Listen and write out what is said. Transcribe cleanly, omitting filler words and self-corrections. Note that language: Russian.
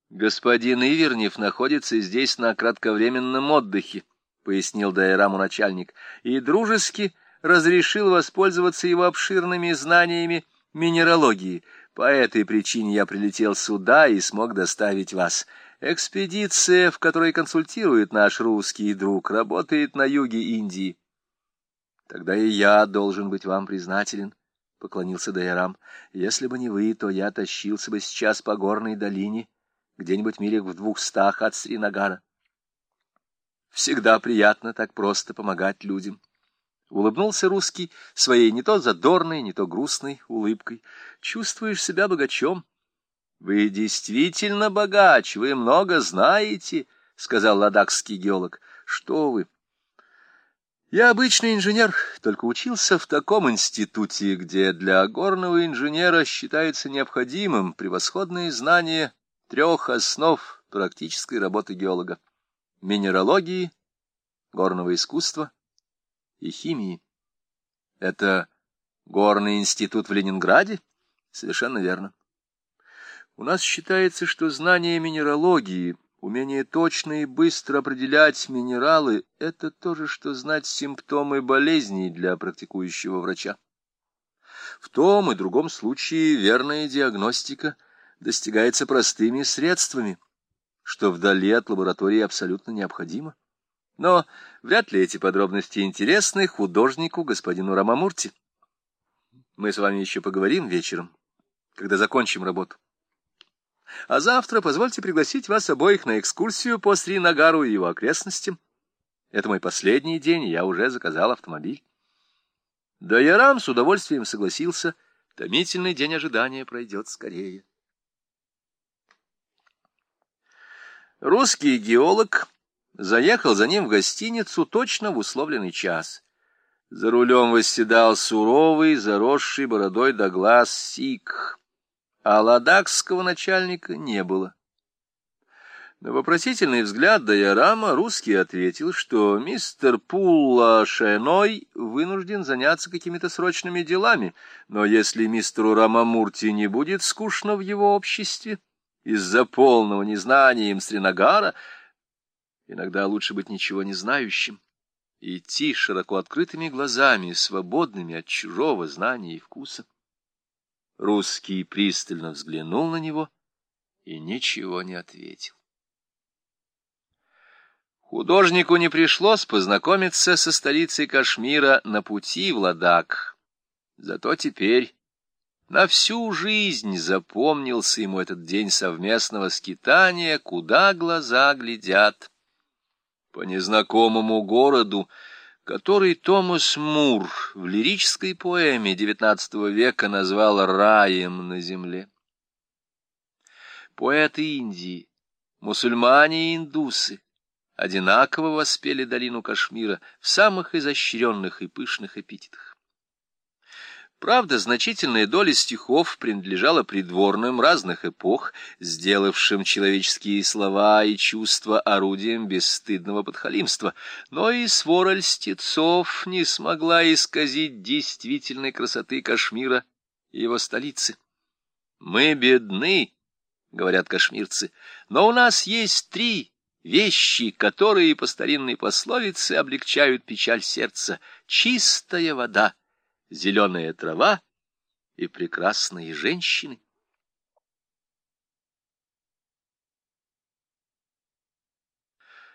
Господин Ивернев находится здесь на кратковременном отдыхе, — пояснил Дайраму начальник, — и дружески разрешил воспользоваться его обширными знаниями минералогии. По этой причине я прилетел сюда и смог доставить вас. Экспедиция, в которой консультирует наш русский друг, работает на юге Индии. — Тогда и я должен быть вам признателен, — поклонился Дайрам. — Если бы не вы, то я тащился бы сейчас по горной долине, где-нибудь милях в 200 от Сринагара. Всегда приятно так просто помогать людям. Улыбнулся русский своей не то задорной, не то грустной улыбкой. Чувствуешь себя богачом? — Вы действительно богач, вы много знаете, — сказал ладакский геолог. — Что вы? — Я обычный инженер, только учился в таком институте, где для горного инженера считается необходимым превосходное знание 3 основ практической работы геолога: минералогии, горного искусства и химии. Это горный институт в Ленинграде? Совершенно верно. У нас считается, что знание минералогии, умение точно и быстро определять минералы — это то же, что знать симптомы болезней для практикующего врача. В том и другом случае верная диагностика достигается простыми средствами, что вдали от лаборатории абсолютно необходимо. Но вряд ли эти подробности интересны художнику господину Рамамурти. Мы с вами еще поговорим вечером, когда закончим работу. А завтра позвольте пригласить вас обоих на экскурсию по Сринагару и его окрестностям. Это мой последний день, и я уже заказал автомобиль. Дайрам с удовольствием согласился. Томительный день ожидания пройдет скорее. Русский геолог заехал за ним в гостиницу точно в условленный час. За рулем восседал суровый, заросший бородой до глаз сикх, а ладакского начальника не было. На вопросительный взгляд Дайрама русский ответил, что мистер Пулла Шеной вынужден заняться какими-то срочными делами, но если мистеру Рамамурти не будет скучно в его обществе из-за полного незнания им Сринагара, иногда лучше быть ничего не знающим, идти широко открытыми глазами, свободными от чужого знания и вкуса. Русский пристально взглянул на него и ничего не ответил. Художнику не пришлось познакомиться со столицей Кашмира на пути в Ладак. Зато теперь на всю жизнь запомнился ему этот день совместного скитания, куда глаза глядят. По незнакомому городу, который Томас Мур в лирической поэме XIX века назвал раем на земле. Поэты Индии, мусульмане и индусы одинаково воспели долину Кашмира в самых изощренных и пышных эпитетах. Правда, значительная доля стихов принадлежала придворным разных эпох, сделавшим человеческие слова и чувства орудием бесстыдного подхалимства, но и свора льстецов не смогла исказить действительной красоты Кашмира и его столицы. «Мы бедны, — говорят кашмирцы, — но у нас есть 3 вещи, которые по старинной пословице облегчают печаль сердца: чистая вода, зеленая трава и прекрасные женщины».